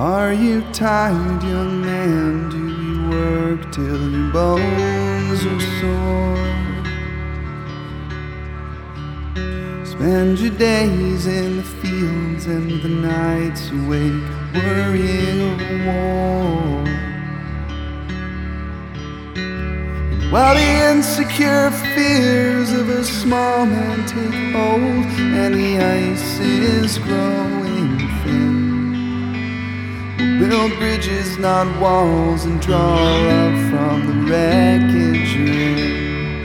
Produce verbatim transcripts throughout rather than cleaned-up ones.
Are you tired, young man? Do you work till your bones are sore? Spend your days in the fields and the nights awake, worrying of war. While the insecure fears of a small man take hold, and the ice is growing thin, we'll build bridges, not walls, and draw love from the wreckage you're in.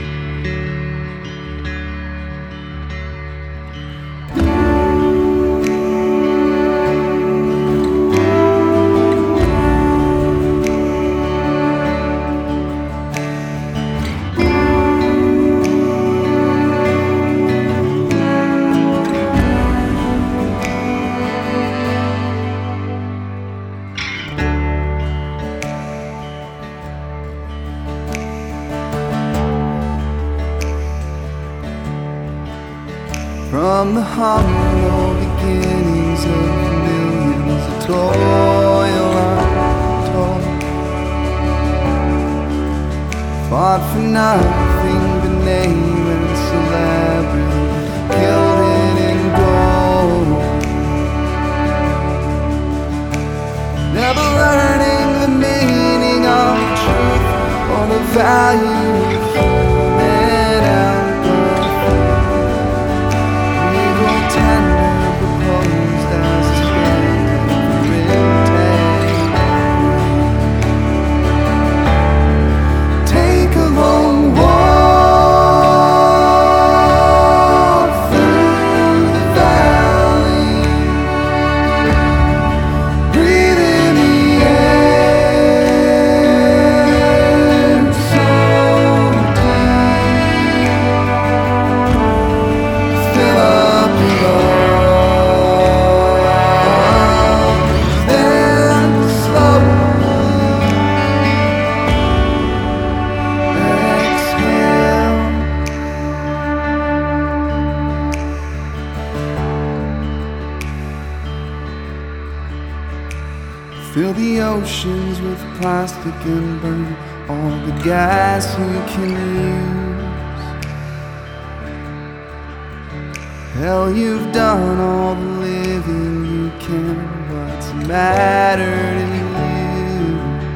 From the hollow beginnings of millions of toil untold, fought for nothing but name and celebrity, gilded in gold, never learning the meaning of truth or the value of human empathy. Fill the oceans with plastic and burn all the gas you can use. Hell, you've done all the living you can. What's the matter to you?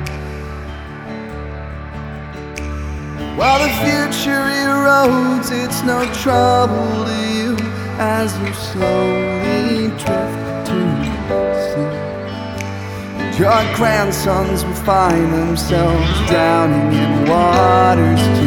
While the future erodes, it's no trouble to you as you slowly drift to sea. Your grandsons will find themselves drowning in waters